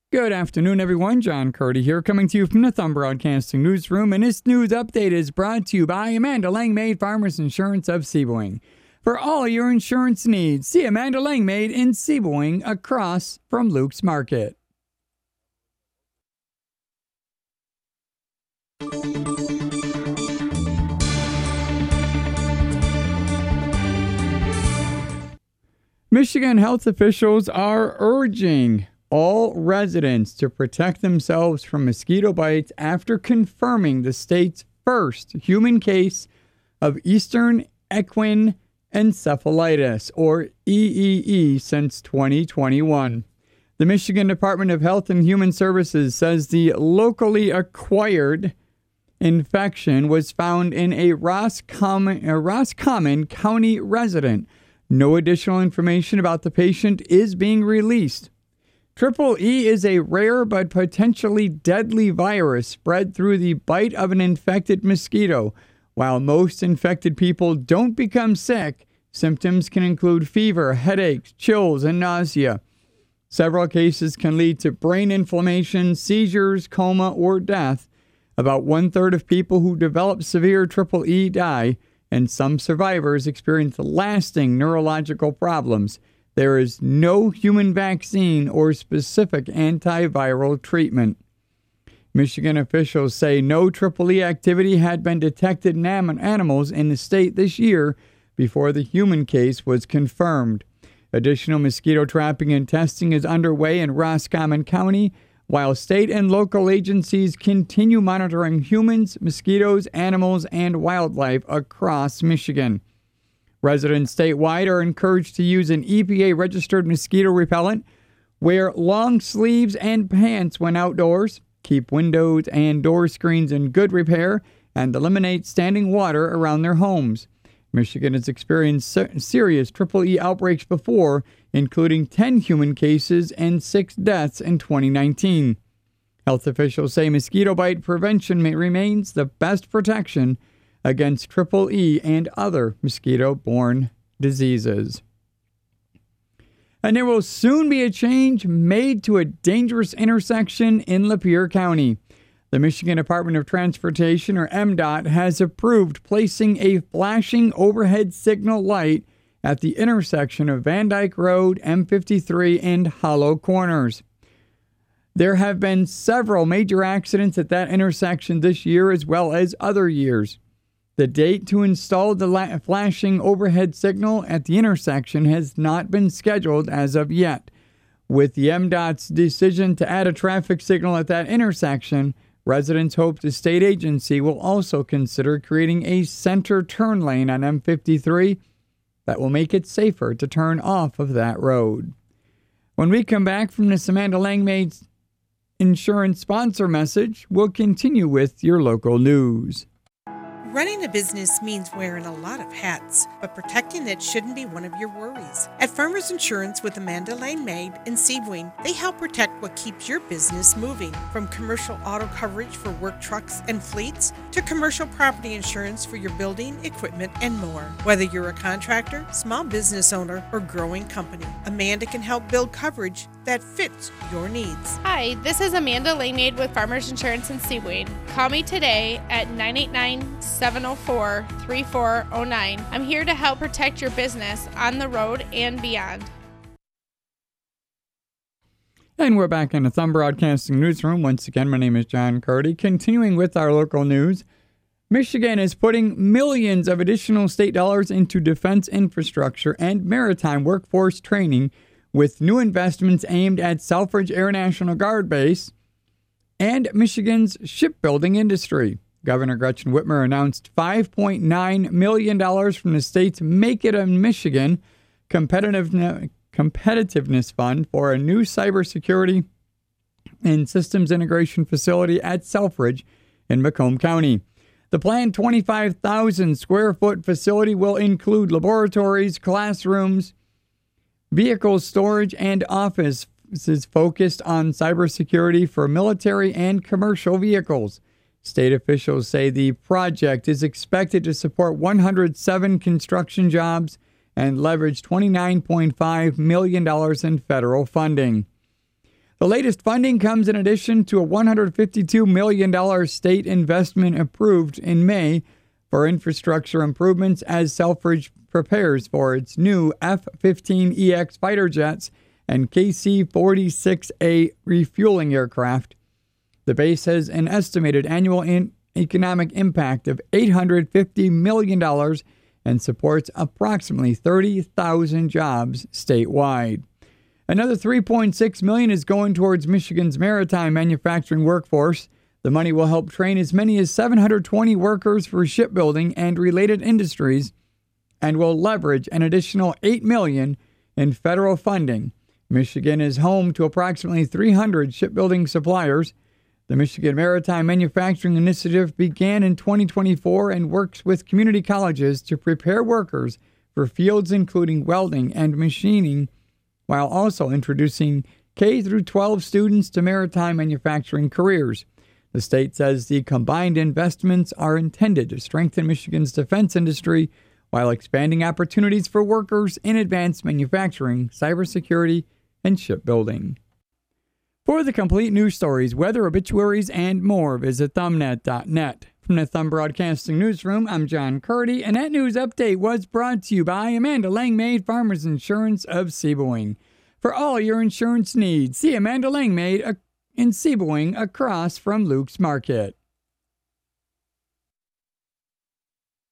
Good afternoon, everyone. John Curdy here, coming to you from the Thumb Broadcasting Newsroom, and this news update is brought to you by Amanda Langmaid, Farmers Insurance of Seaboing. For all your insurance needs, see Amanda Langmaid in Seaboing, across from Luke's Market. Michigan health officials are urging all residents to protect themselves from mosquito bites after confirming the state's first human case of Eastern equine encephalitis, or EEE, since 2021. The Michigan Department of Health and Human Services says the locally acquired infection was found in a Roscommon County resident. No additional information about the patient is being released. Triple E is a rare but potentially deadly virus spread through the bite of an infected mosquito. While most infected people don't become sick, symptoms can include fever, headaches, chills, and nausea. Several cases can lead to brain inflammation, seizures, coma, or death. About 1/3 of people who develop severe Triple E die, and some survivors experience lasting neurological problems. There is no human vaccine or specific antiviral treatment. Michigan officials say no Triple E activity had been detected in animals in the state this year before the human case was confirmed. Additional mosquito trapping and testing is underway in Roscommon County, while state and local agencies continue monitoring humans, mosquitoes, animals, and wildlife across Michigan. Residents statewide are encouraged to use an EPA-registered mosquito repellent, wear long sleeves and pants when outdoors, keep windows and door screens in good repair, and eliminate standing water around their homes. Michigan has experienced serious Triple E outbreaks before, including 10 human cases and 6 deaths in 2019. Health officials say mosquito bite prevention remains the best protection against Triple E and other mosquito-borne diseases. And there will soon be a change made to a dangerous intersection in Lapeer County. The Michigan Department of Transportation, or MDOT, has approved placing a flashing overhead signal light at the intersection of Van Dyke Road, M53, and Hollow Corners. There have been several major accidents at that intersection this year as well as other years. The date to install the flashing overhead signal at the intersection has not been scheduled as of yet. With the MDOT's decision to add a traffic signal at that intersection, residents hope the state agency will also consider creating a center turn lane on M53 that will make it safer to turn off of that road. When we come back from this Amanda Langmaid's insurance sponsor message, we'll continue with your local news. Running a business means wearing a lot of hats, but protecting it shouldn't be one of your worries. At Farmers Insurance with Amanda Langmaid in Seaboing, they help protect what keeps your business moving, from commercial auto coverage for work trucks and fleets to commercial property insurance for your building, equipment, and more. Whether you're a contractor, small business owner, or growing company, Amanda can help build coverage that fits your needs. Hi, this is Amanda Langmaid with Farmers Insurance in Seaboing. Call me today at 989-704-3409. I'm here to help protect your business on the road and beyond. And we're back in the Thumb Broadcasting Newsroom. Once again, my name is John Curdy. Continuing with our local news, Michigan is putting millions of additional state dollars into defense infrastructure and maritime workforce training, with new investments aimed at Selfridge Air National Guard Base and Michigan's shipbuilding industry. Governor Gretchen Whitmer announced $5.9 million from the state's Make It in Michigan competitiveness fund for a new cybersecurity and systems integration facility at Selfridge in Macomb County. The planned 25,000 square foot facility will include laboratories, classrooms, vehicle storage, and offices focused on cybersecurity for military and commercial vehicles. State officials say the project is expected to support 107 construction jobs and leverage $29.5 million in federal funding. The latest funding comes in addition to a $152 million state investment approved in May for infrastructure improvements as Selfridge prepares for its new F-15EX fighter jets and KC-46A refueling aircraft. The base has an estimated annual economic impact of $850 million and supports approximately 30,000 jobs statewide. Another $3.6 million is going towards Michigan's maritime manufacturing workforce. The money will help train as many as 720 workers for shipbuilding and related industries and will leverage an additional $8 million in federal funding. Michigan is home to approximately 300 shipbuilding suppliers. The Michigan Maritime Manufacturing Initiative began in 2024 and works with community colleges to prepare workers for fields including welding and machining, while also introducing K-12 students to maritime manufacturing careers. The state says the combined investments are intended to strengthen Michigan's defense industry while expanding opportunities for workers in advanced manufacturing, cybersecurity, and shipbuilding. For the complete news stories, weather, obituaries, and more, visit thumbnet.net. From the Thumb Broadcasting Newsroom, I'm John Curdy, and that news update was brought to you by Amanda Langmaid, Farmers Insurance of Sebewaing. For all your insurance needs, see Amanda Langmaid in Sebewaing across from Luke's Market.